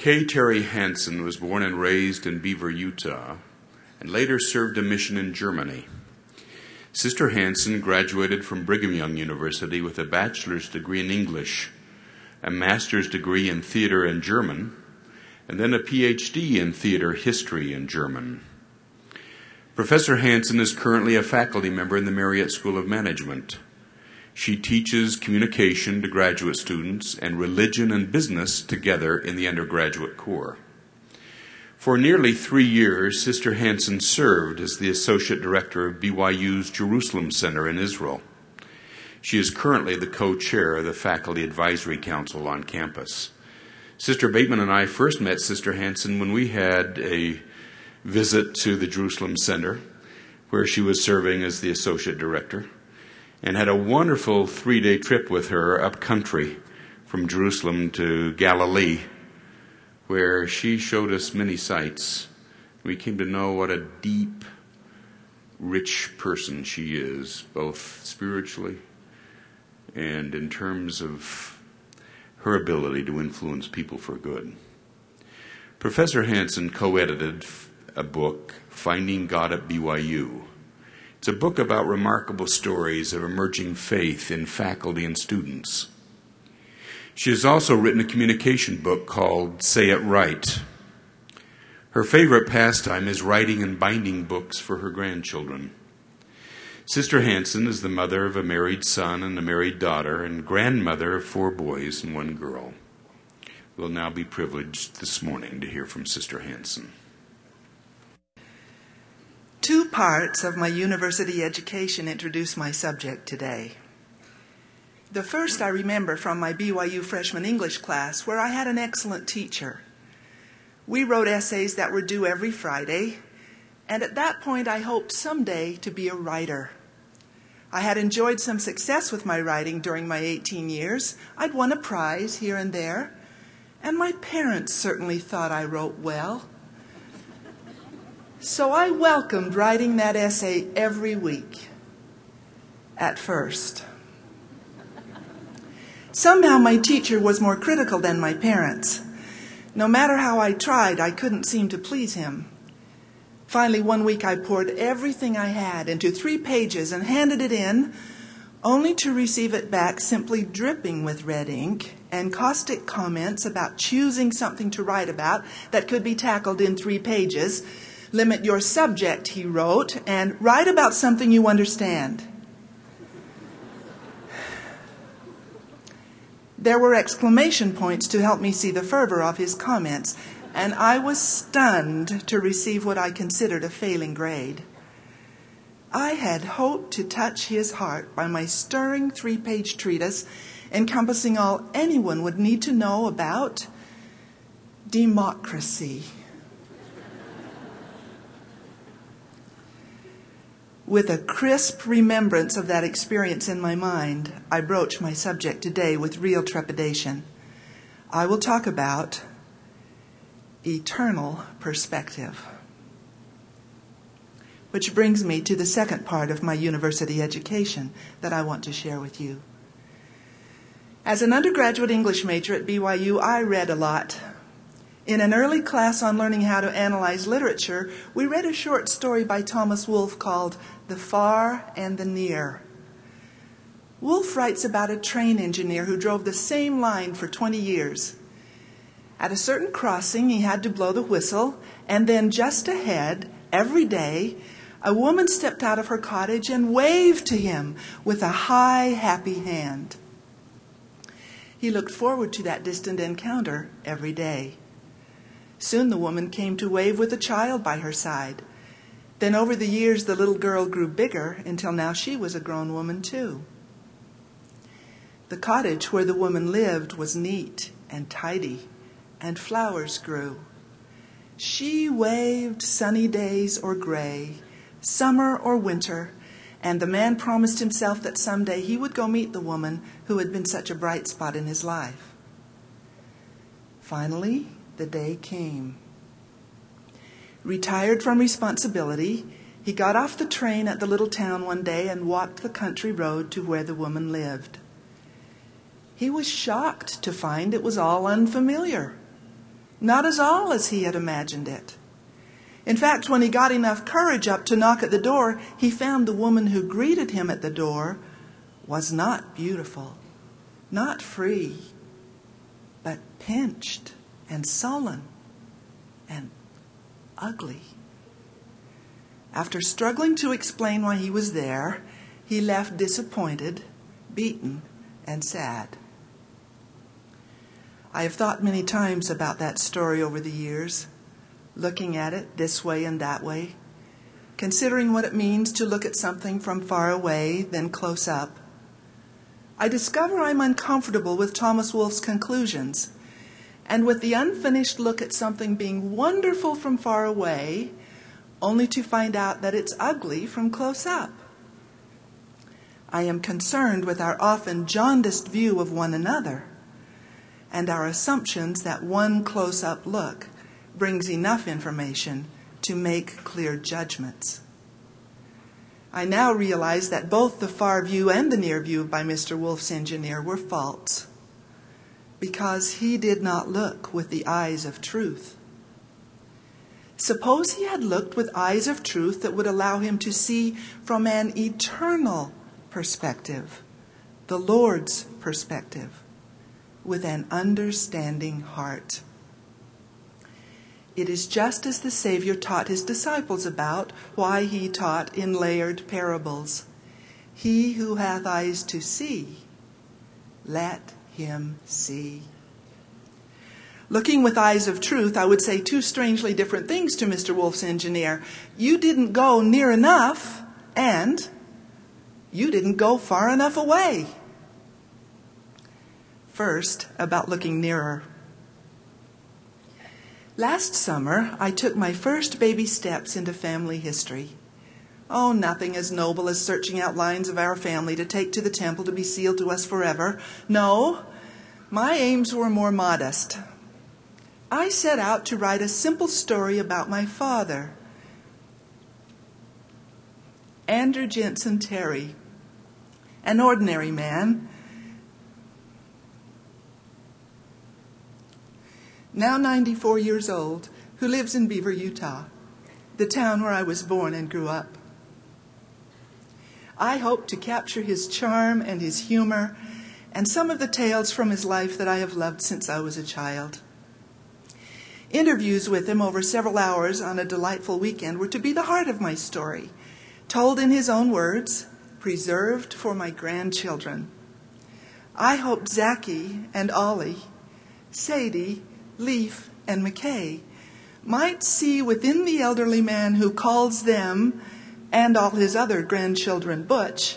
Kay Terry Hansen was born and raised in Beaver, Utah, and later served a mission in Germany. Sister Hansen graduated from Brigham Young University with a bachelor's degree in English, a master's degree in theater and German, and then a PhD in theater history and German. Professor Hansen is currently a faculty member in the Marriott School of Management. She teaches communication to graduate students and religion and business together in the undergraduate core. For nearly 3 years, Sister Hansen served as the Associate Director of BYU's Jerusalem Center in Israel. She is currently the co-chair of the Faculty Advisory Council on campus. Sister Bateman and I first met Sister Hansen when we had a visit to the Jerusalem Center, where she was serving as the Associate Director, and had a wonderful 3-day trip with her up country from Jerusalem to Galilee, where she showed us many sights. We came to know what a deep, rich person she is, both spiritually and in terms of her ability to influence people for good. Professor Hansen co-edited a book, Finding God at BYU. It's a book about remarkable stories of emerging faith in faculty and students. She has also written a communication book called Say It Right. Her favorite pastime is writing and binding books for her grandchildren. Sister Hansen is the mother of a married son and a married daughter and grandmother of 4 boys and 1 girl. We'll now be privileged this morning to hear from Sister Hansen. 2 parts of my university education introduce my subject today. The first I remember from my BYU freshman English class, where I had an excellent teacher. We wrote essays that were due every Friday, and at that point I hoped someday to be a writer. I had enjoyed some success with my writing during my 18 years. I'd won a prize here and there, and my parents certainly thought I wrote well. So I welcomed writing that essay every week, at first. Somehow my teacher was more critical than my parents. No matter how I tried, I couldn't seem to please him. Finally, one week I poured everything I had into 3 pages and handed it in, only to receive it back simply dripping with red ink and caustic comments about choosing something to write about that could be tackled in 3 pages. Limit your subject, he wrote, and write about something you understand. There were exclamation points to help me see the fervor of his comments, and I was stunned to receive what I considered a failing grade. I had hoped to touch his heart by my stirring 3-page treatise encompassing all anyone would need to know about democracy. With a crisp remembrance of that experience in my mind, I broach my subject today with real trepidation. I will talk about eternal perspective. Which brings me to the second part of my university education that I want to share with you. As an undergraduate English major at BYU, I read a lot. In an early class on learning how to analyze literature, we read a short story by Thomas Wolfe called The Far and the Near. Wolfe writes about a train engineer who drove the same line for 20 years. At a certain crossing, he had to blow the whistle, and then just ahead, every day, a woman stepped out of her cottage and waved to him with a high, happy hand. He looked forward to that distant encounter every day. Soon the woman came to wave with a child by her side. Then over the years, the little girl grew bigger until now she was a grown woman too. The cottage where the woman lived was neat and tidy, and flowers grew. She waved sunny days or gray, summer or winter, and the man promised himself that someday he would go meet the woman who had been such a bright spot in his life. Finally, the day came. Retired from responsibility, he got off the train at the little town one day and walked the country road to where the woman lived. He was shocked to find it was all unfamiliar. not at all as he had imagined it. In fact, when he got enough courage up to knock at the door, he found the woman who greeted him at the door was not beautiful, not free, but pinched and sullen and ugly. After struggling to explain why he was there, he left disappointed, beaten, and sad. I have thought many times about that story over the years, looking at it this way and that way, considering what it means to look at something from far away, then close up. I discover I'm uncomfortable with Thomas Wolfe's conclusions, and with the unfinished look at something being wonderful from far away, only to find out that it's ugly from close up. I am concerned with our often jaundiced view of one another, and our assumptions that one close-up look brings enough information to make clear judgments. I now realize that both the far view and the near view by Mr. Wolfe's engineer were false, because he did not look with the eyes of truth. Suppose he had looked with eyes of truth that would allow him to see from an eternal perspective, the Lord's perspective, with an understanding heart. It is just as the Savior taught his disciples about why he taught in layered parables. He who hath eyes to see, let him see. Looking with eyes of truth, I would say two strangely different things to Mr. Wolfe's engineer. You didn't go near enough, and you didn't go far enough away. First, about looking nearer. Last summer, I took my first baby steps into family history. Oh, nothing as noble as searching out lines of our family to take to the temple to be sealed to us forever. No, my aims were more modest. I set out to write a simple story about my father, Andrew Jensen Terry, an ordinary man, now 94 years old, who lives in Beaver, Utah, the town where I was born and grew up. I hope to capture his charm and his humor and some of the tales from his life that I have loved since I was a child. Interviews with him over several hours on a delightful weekend were to be the heart of my story, told in his own words, preserved for my grandchildren. I hoped Zackie and Ollie, Sadie, Leaf, and McKay might see within the elderly man who calls them and all his other grandchildren Butch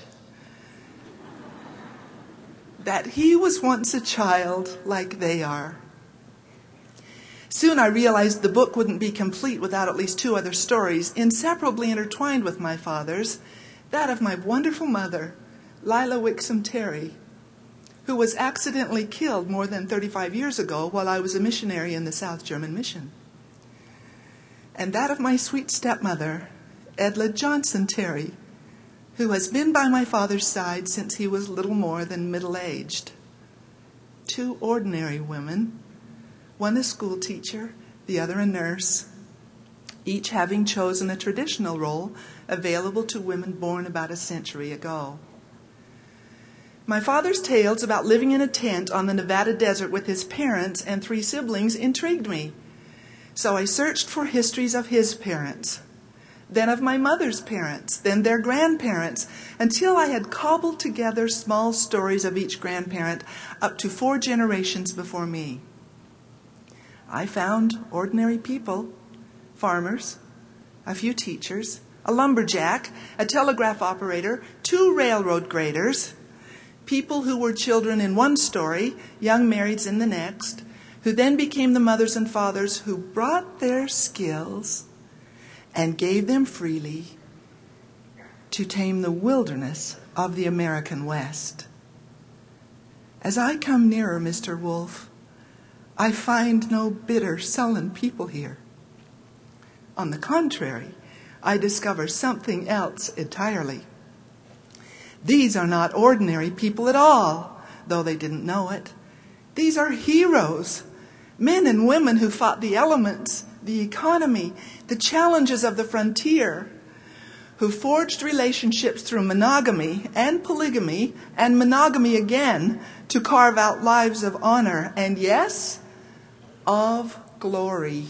that he was once a child like they are. Soon I realized the book wouldn't be complete without at least two other stories, inseparably intertwined with my father's, that of my wonderful mother, Lila Wixom Terry, who was accidentally killed more than 35 years ago while I was a missionary in the South German Mission, and that of my sweet stepmother, Edla Johnson Terry, who has been by my father's side since he was little more than middle-aged. Two ordinary women, one a school teacher, the other a nurse, each having chosen a traditional role available to women born about a century ago. My father's tales about living in a tent on the Nevada desert with his parents and three siblings intrigued me. So I searched for histories of his parents, then of my mother's parents, then their grandparents, until I had cobbled together small stories of each grandparent up to 4 generations before me. I found ordinary people, farmers, a few teachers, a lumberjack, a telegraph operator, 2 railroad graders, people who were children in one story, young marrieds in the next, who then became the mothers and fathers who brought their skills and gave them freely to tame the wilderness of the American West. As I come nearer, Mr. Wolfe, I find no bitter, sullen people here. On the contrary, I discover something else entirely. These are not ordinary people at all, though they didn't know it. These are heroes, Men and women who fought the elements, the economy, the challenges of the frontier, who forged relationships through monogamy and polygamy and monogamy again to carve out lives of honor and, yes, of glory.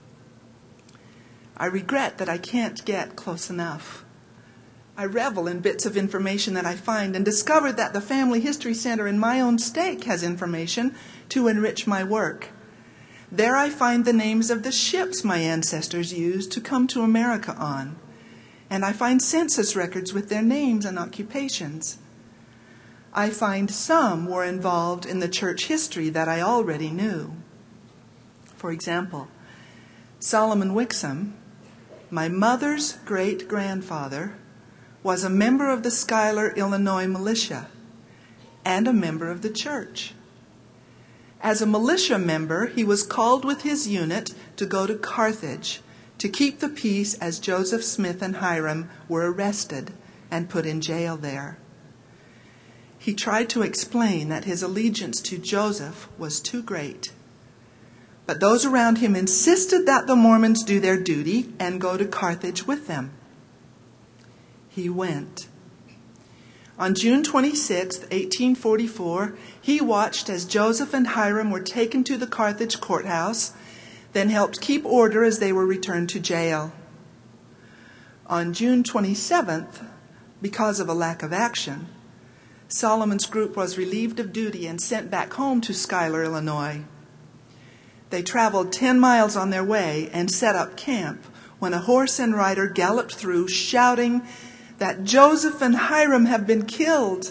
I regret that I can't get close enough. I revel in bits of information that I find and discovered that the Family History Center in my own state has information to enrich my work. There I find the names of the ships my ancestors used to come to America on, and I find census records with their names and occupations. I find some were involved in the church history that I already knew. For example, Solomon Wixom, my mother's great-grandfather, was a member of the Schuyler, Illinois militia and a member of the church. As a militia member, he was called with his unit to go to Carthage to keep the peace as Joseph Smith and Hiram were arrested and put in jail there. He tried to explain that his allegiance to Joseph was too great. But those around him insisted that the Mormons do their duty and go to Carthage with them. He went. On June 26, 1844, he watched as Joseph and Hiram were taken to the Carthage courthouse, then helped keep order as they were returned to jail. On June 27th, because of a lack of action, Solomon's group was relieved of duty and sent back home to Schuyler, Illinois. They traveled 10 miles on their way and set up camp when a horse and rider galloped through, shouting that Joseph and Hiram have been killed.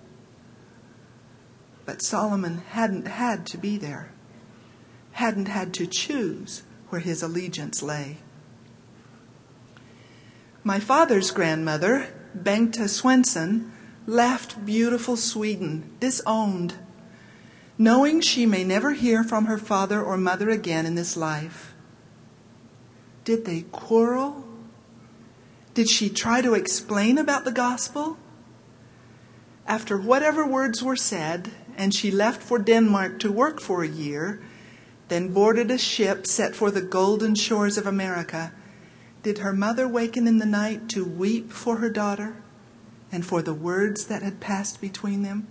But Solomon hadn't had to be there, hadn't had to choose where his allegiance lay. My father's grandmother, Bengta Swenson, left beautiful Sweden, disowned, knowing she may never hear from her father or mother again in this life. Did they quarrel? Did she try to explain about the gospel? After whatever words were said, and she left for Denmark to work for a year, then boarded a ship set for the golden shores of America, did her mother waken in the night to weep for her daughter and for the words that had passed between them?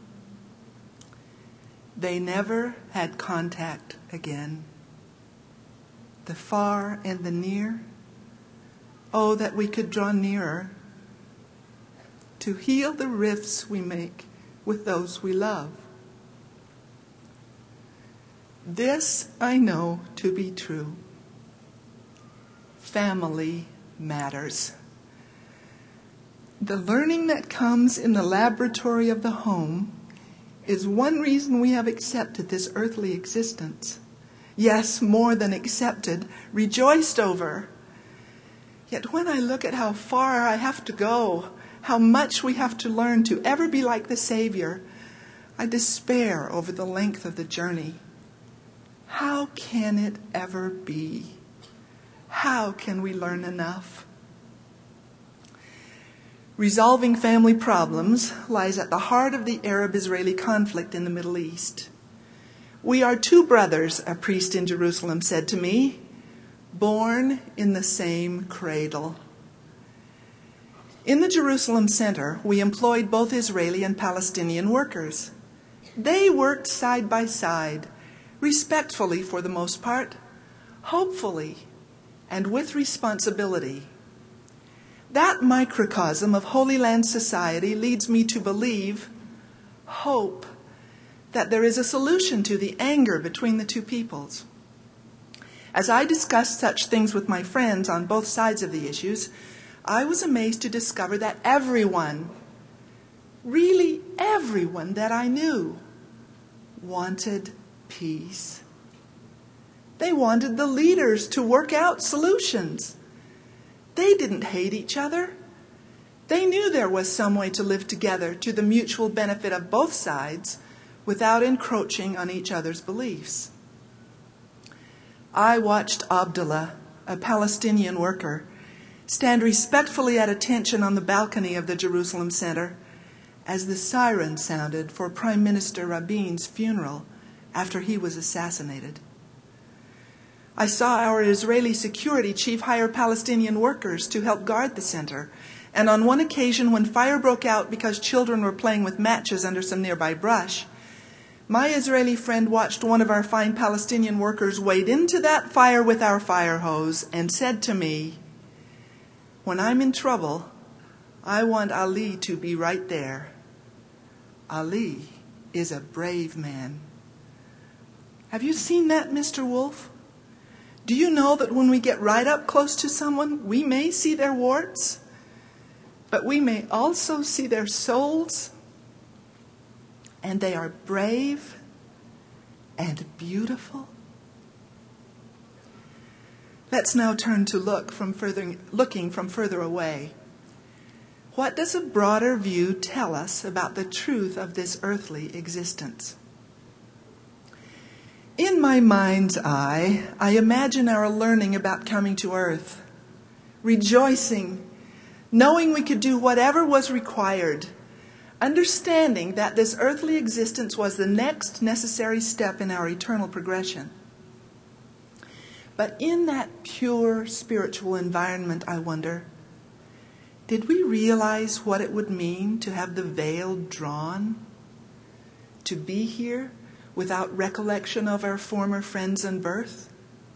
They never had contact again. The far and the near, oh, that we could draw nearer to heal the rifts we make with those we love. This I know to be true. Family matters. The learning that comes in the laboratory of the home is one reason we have accepted this earthly existence. Yes, more than accepted, rejoiced over. Yet when I look at how far I have to go, how much we have to learn to ever be like the Savior, I despair over the length of the journey. How can it ever be? How can we learn enough? Resolving family problems lies at the heart of the Arab-Israeli conflict in the Middle East. We are two brothers, a priest in Jerusalem said to me, born in the same cradle. In the Jerusalem Center, we employed both Israeli and Palestinian workers. They worked side by side, respectfully for the most part, hopefully, and with responsibility. That microcosm of Holy Land society leads me to believe, hope, that there is a solution to the anger between the two peoples. As I discussed such things with my friends on both sides of the issues, I was amazed to discover that everyone, really everyone that I knew, wanted peace. They wanted the leaders to work out solutions. They didn't hate each other. They knew there was some way to live together to the mutual benefit of both sides without encroaching on each other's beliefs. I watched Abdullah, a Palestinian worker, stand respectfully at attention on the balcony of the Jerusalem Center as the siren sounded for Prime Minister Rabin's funeral after he was assassinated. I saw our Israeli security chief hire Palestinian workers to help guard the center. And on one occasion, when fire broke out because children were playing with matches under some nearby brush, my Israeli friend watched one of our fine Palestinian workers wade into that fire with our fire hose and said to me, "When I'm in trouble, I want Ali to be right there." Ali is a brave man. Have you seen that, Mr. Wolf? Do you know that when we get right up close to someone, we may see their warts, but we may also see their souls? And they are brave and beautiful. Let's now turn to looking from further away. What does a broader view tell us about the truth of this earthly existence? In my mind's eye, I imagine our learning about coming to earth, rejoicing, knowing we could do whatever was required, understanding that this earthly existence was the next necessary step in our eternal progression. But in that pure spiritual environment, I wonder, did we realize what it would mean to have the veil drawn? To be here without recollection of our former friends and birth?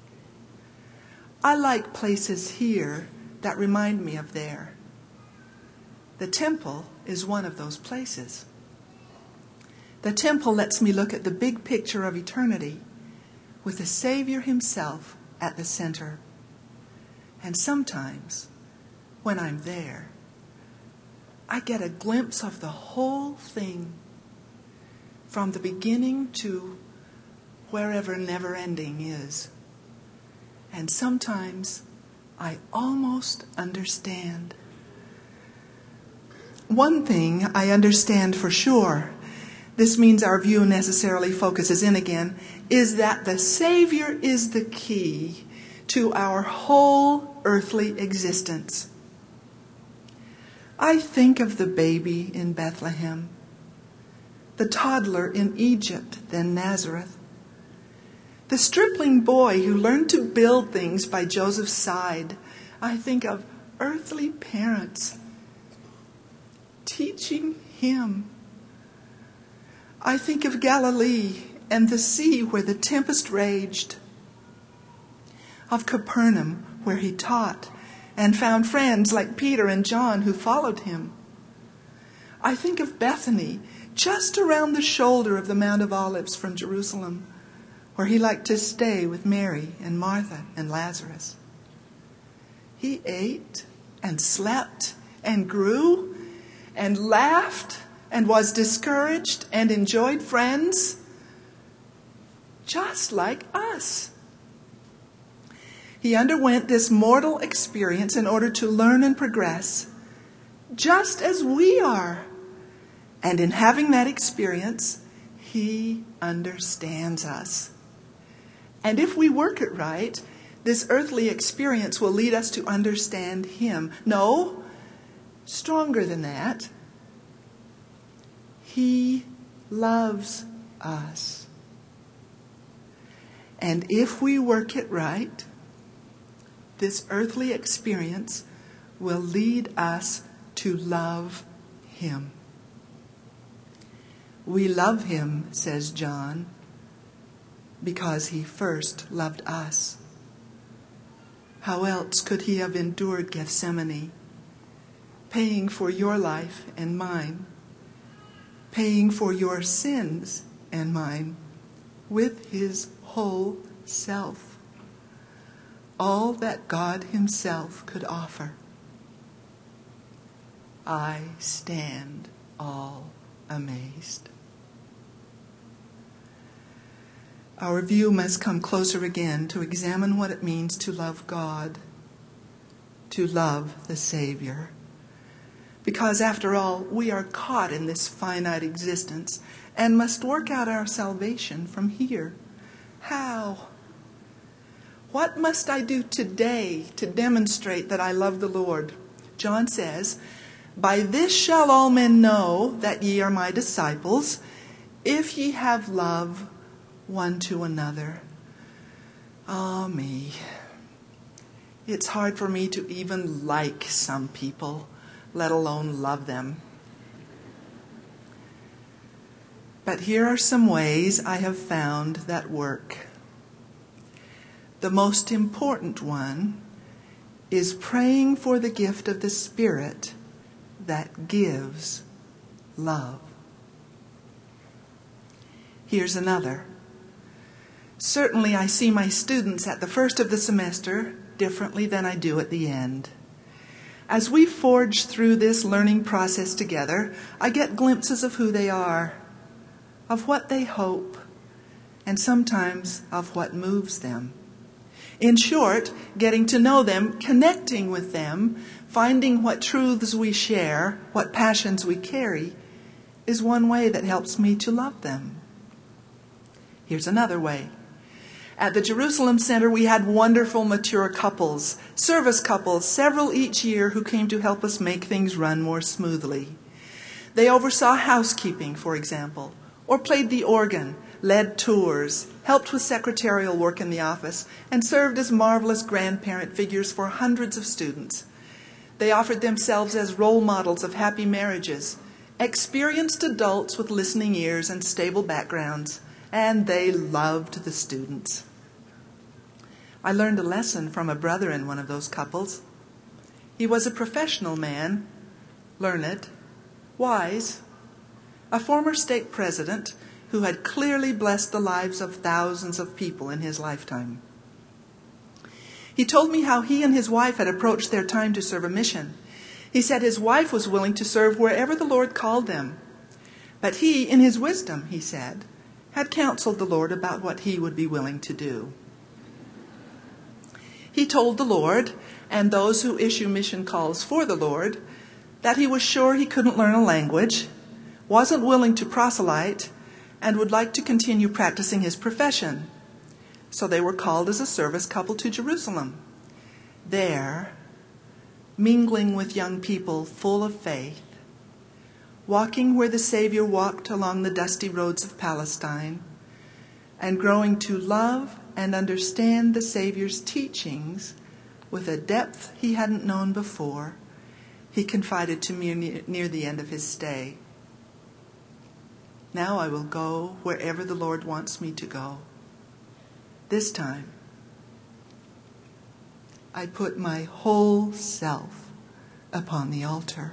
I like places here that remind me of there. The temple is one of those places. The temple lets me look at the big picture of eternity with the Savior himself at the center. And sometimes, when I'm there, I get a glimpse of the whole thing, from the beginning to wherever never ending is. And sometimes I almost understand. One thing I understand for sure, this means our view necessarily focuses in again, is that the Savior is the key to our whole earthly existence. I think of the baby in Bethlehem, the toddler in Egypt, then Nazareth, the stripling boy who learned to build things by Joseph's side. I think of earthly parents teaching him. I think of Galilee and the sea where the tempest raged, of Capernaum where he taught and found friends like Peter and John who followed him. I think of Bethany, just around the shoulder of the Mount of Olives from Jerusalem, where he liked to stay with Mary and Martha and Lazarus. He ate and slept and grew and laughed and was discouraged and enjoyed friends, just like us. He underwent this mortal experience in order to learn and progress, just as we are. And in having that experience, he understands us. And if we work it right, this earthly experience will lead us to understand him. No, stronger than that. He loves us. And if we work it right, this earthly experience will lead us to love him. We love him, says John, because he first loved us. How else could he have endured Gethsemane, paying for your life and mine, paying for your sins and mine with his whole self, all that God himself could offer? I stand all amazed. Our view must come closer again to examine what it means to love God, to love the Savior. Because after all, we are caught in this finite existence and must work out our salvation from here. How? What must I do today to demonstrate that I love the Lord? John says, "By this shall all men know that ye are my disciples, if ye have love one to another." Ah, me. It's hard for me to even like some people, let alone love them. But here are some ways I have found that work. The most important one is praying for the gift of the Spirit that gives love. Here's another. Certainly I see my students at the first of the semester differently than I do at the end. As we forge through this learning process together, I get glimpses of who they are, of what they hope, and sometimes of what moves them. In short, getting to know them, connecting with them, finding what truths we share, what passions we carry, is one way that helps me to love them. Here's another way. At the Jerusalem Center, we had wonderful mature couples, service couples, several each year, who came to help us make things run more smoothly. They oversaw housekeeping, for example, or played the organ, led tours, helped with secretarial work in the office, and served as marvelous grandparent figures for hundreds of students. They offered themselves as role models of happy marriages, experienced adults with listening ears and stable backgrounds, and they loved the students. I learned a lesson from a brother in one of those couples. He was a professional man, learned, wise, a former stake president who had clearly blessed the lives of thousands of people in his lifetime. He told me how he and his wife had approached their time to serve a mission. He said his wife was willing to serve wherever the Lord called them. But he, in his wisdom, he said, had counseled the Lord about what he would be willing to do. He told the Lord, and those who issue mission calls for the Lord, that he was sure he couldn't learn a language, wasn't willing to proselyte, and would like to continue practicing his profession. So they were called as a service couple to Jerusalem. There, mingling with young people full of faith, walking where the Savior walked along the dusty roads of Palestine, and growing to love and understand the Savior's teachings with a depth he hadn't known before, he confided to me near the end of his stay. Now I will go wherever the Lord wants me to go. This time, I put my whole self upon the altar.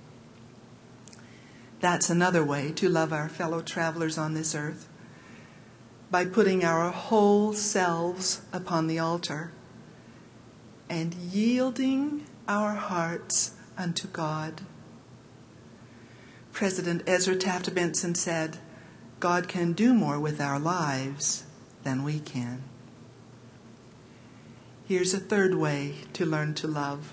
That's another way to love our fellow travelers on this earth, by putting our whole selves upon the altar and yielding our hearts unto God. President Ezra Taft Benson said, God can do more with our lives than we can. Here's a third way to learn to love.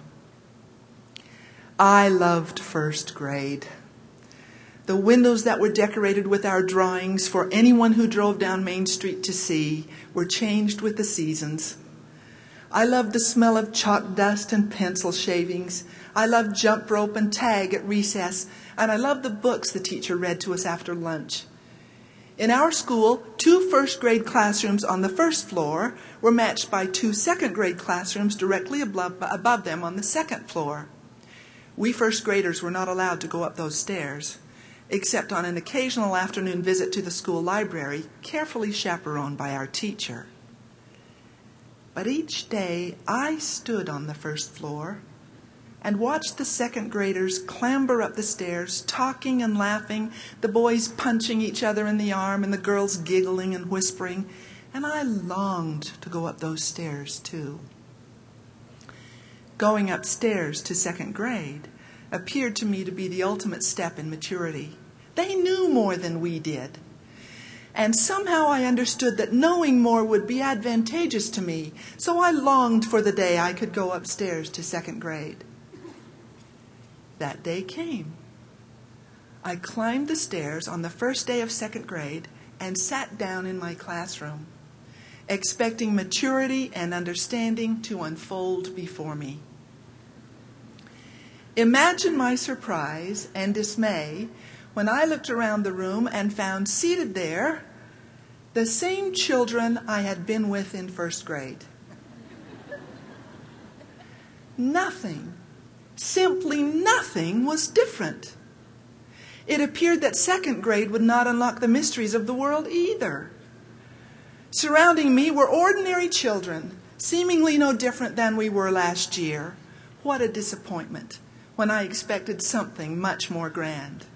I loved first grade. The windows that were decorated with our drawings for anyone who drove down Main Street to see were changed with the seasons. I loved the smell of chalk dust and pencil shavings. I loved jump rope and tag at recess. And I loved the books the teacher read to us after lunch. In our school, 2 first grade classrooms on the first floor were matched by 2 second grade classrooms directly above them on the second floor. We first graders were not allowed to go up those stairs, except on an occasional afternoon visit to the school library, carefully chaperoned by our teacher. But each day I stood on the first floor and watched the second graders clamber up the stairs, talking and laughing, the boys punching each other in the arm and the girls giggling and whispering, and I longed to go up those stairs too. Going upstairs to second grade appeared to me to be the ultimate step in maturity. They knew more than we did. And somehow I understood that knowing more would be advantageous to me, so I longed for the day I could go upstairs to second grade. That day came. I climbed the stairs on the first day of second grade and sat down in my classroom, expecting maturity and understanding to unfold before me. Imagine my surprise and dismay when I looked around the room and found seated there the same children I had been with in first grade. Nothing, simply nothing was different. It appeared that second grade would not unlock the mysteries of the world either. Surrounding me were ordinary children, seemingly no different than we were last year. What a disappointment when I expected something much more grand.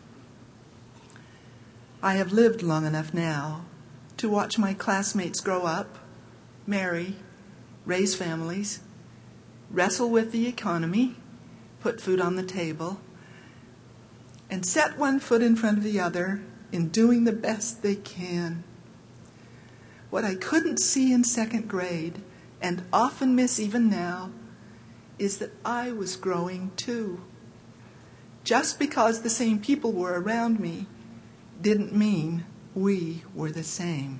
I have lived long enough now to watch my classmates grow up, marry, raise families, wrestle with the economy, put food on the table, and set one foot in front of the other in doing the best they can. What I couldn't see in second grade, and often miss even now, is that I was growing too. Just because the same people were around me didn't mean we were the same.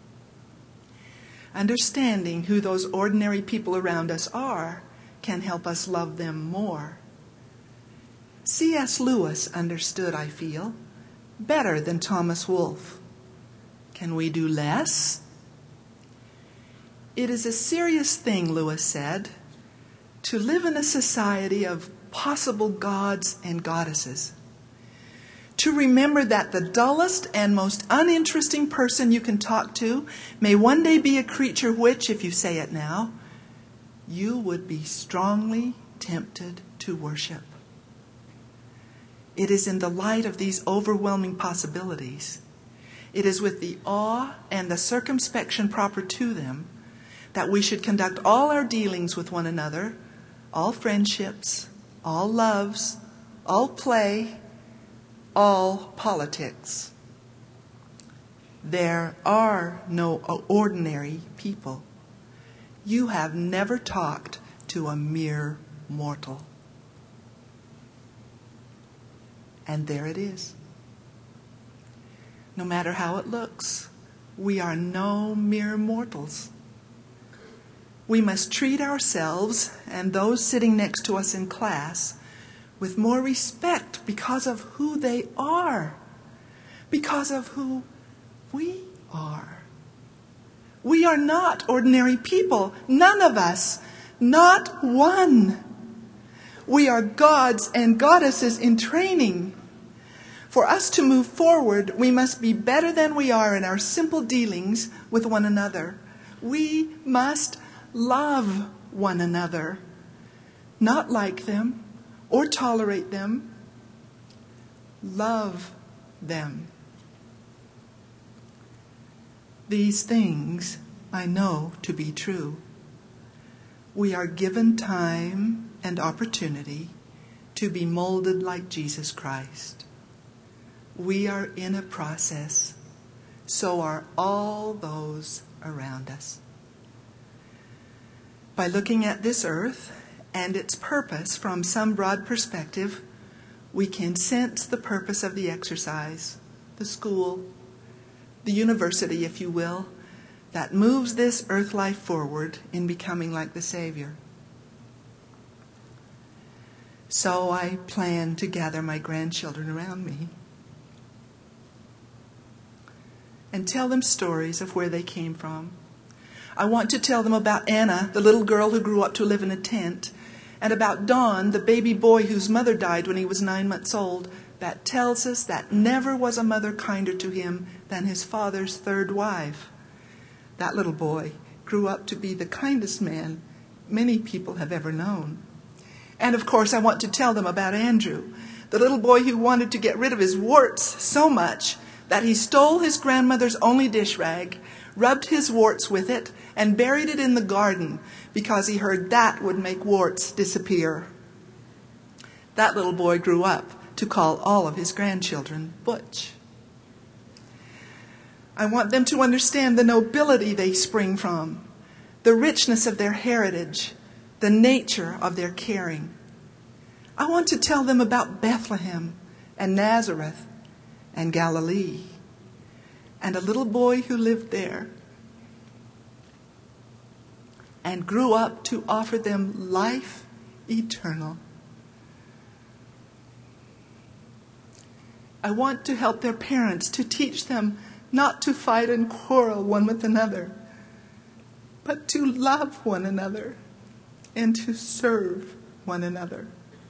Understanding who those ordinary people around us are can help us love them more. C.S. Lewis understood, I feel, better than Thomas Wolfe. Can we do less? It is a serious thing, Lewis said, to live in a society of possible gods and goddesses. To remember that the dullest and most uninteresting person you can talk to may one day be a creature which, if you say it now, you would be strongly tempted to worship. It is in the light of these overwhelming possibilities, it is with the awe and the circumspection proper to them, that we should conduct all our dealings with one another, all friendships, all loves, all play, all politics. There are no ordinary people. You have never talked to a mere mortal. And there it is. No matter how it looks, we are no mere mortals. We must treat ourselves and those sitting next to us in class with more respect because of who they are, because of who we are. We are not ordinary people, none of us, not one. We are gods and goddesses in training. For us to move forward, we must be better than we are in our simple dealings with one another. We must love one another, not like them or tolerate them. Love them. These things I know to be true. We are given time and opportunity to be molded like Jesus Christ. We are in a process. So are all those around us. By looking at this earth and its purpose from some broad perspective, we can sense the purpose of the exercise, the school, the university, if you will, that moves this earth life forward in becoming like the Savior. So I plan to gather my grandchildren around me and tell them stories of where they came from. I want to tell them about Anna, the little girl who grew up to live in a tent, and about Don, the baby boy whose mother died when he was 9 months old, that tells us that never was a mother kinder to him than his father's third wife. That little boy grew up to be the kindest man many people have ever known. And of course, I want to tell them about Andrew, the little boy who wanted to get rid of his warts so much that he stole his grandmother's only dish rag, rubbed his warts with it, and buried it in the garden because he heard that would make warts disappear. That little boy grew up to call all of his grandchildren Butch. I want them to understand the nobility they spring from, the richness of their heritage, the nature of their caring. I want to tell them about Bethlehem and Nazareth and Galilee and a little boy who lived there and grew up to offer them life eternal. I want to help their parents to teach them not to fight and quarrel one with another, but to love one another and to serve one another.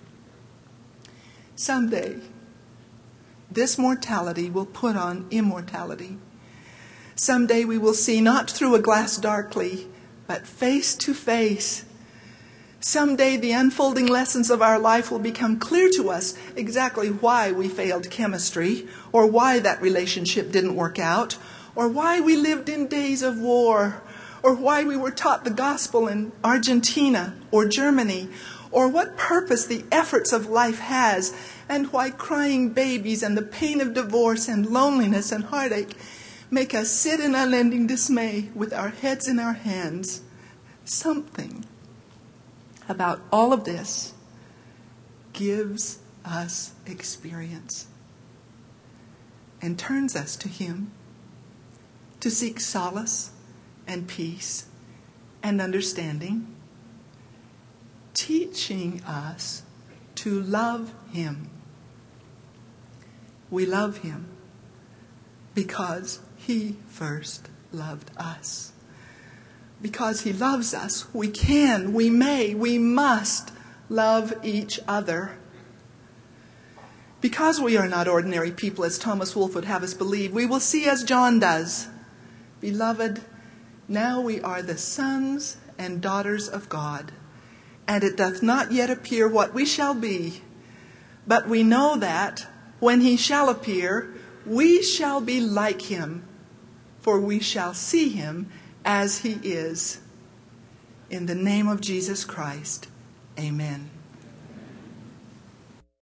Someday, this mortality will put on immortality. Someday we will see not through a glass darkly, but face to face. Someday the unfolding lessons of our life will become clear to us exactly why we failed chemistry, or why that relationship didn't work out, or why we lived in days of war, or why we were taught the gospel in Argentina or Germany, or what purpose the efforts of life has, and why crying babies and the pain of divorce and loneliness and heartache make us sit in unending dismay with our heads in our hands. Something about all of this gives us experience and turns us to Him to seek solace and peace and understanding, teaching us to love Him. We love Him because He first loved us. Because He loves us, we can, we may, we must love each other. Because we are not ordinary people, as Thomas Wolfe would have us believe, we will see as John does. Beloved, now we are the sons and daughters of God, and it doth not yet appear what we shall be. But we know that when He shall appear, we shall be like Him, for we shall see Him as He is. In the name of Jesus Christ, amen.